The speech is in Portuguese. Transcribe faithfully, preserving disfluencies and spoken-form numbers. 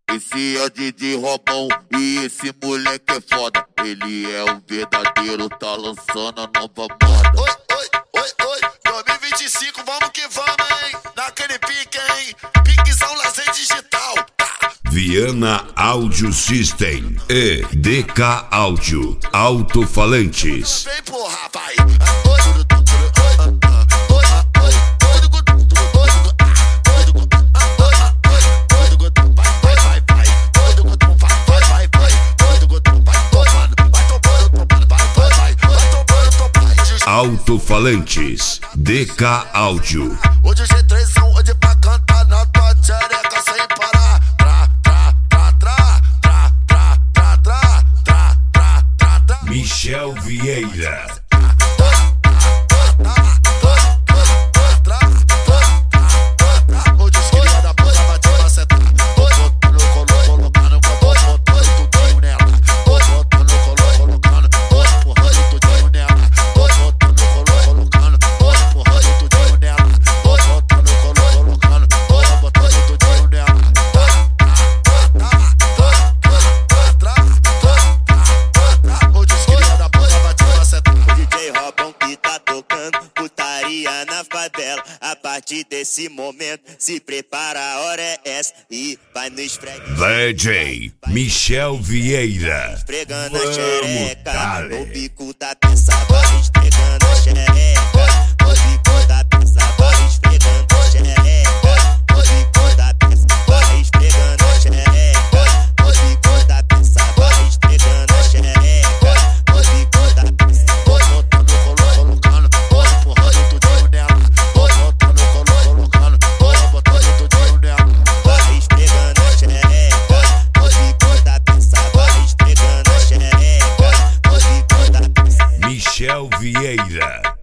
Esse é o D J Robão e esse moleque é foda. Ele é o verdadeiro, tá lançando a nova moda. Oi, oi, oi, oi, dois mil e vinte e cinco, vamos que vamos, hein? Naquele pique, hein? Piquezão lazer digital. Tá. Viana Audio System e D K Áudio Alto-Falantes. Vem, porra, vai. Alto-Falantes, D K Áudio. Hoje G três são hoje pra cantar na tua tchereca sem parar. Tra, tra, tra, tra, tra, tra, tra, tra, tra, tra, tra, tra. Michel Vieira. Na favela, a partir desse momento, se prepara, a hora é essa e vai no esfregue. D J Michel Vieira. Esfregando a xereca, o bico da peça vai esfregando a xereca, o bico da peça vai esfregando a xereca, o bico da peça vai esfregando a xereca, o bico da peça vai esfregando a xereca, o bico da peça. Michel Vieira.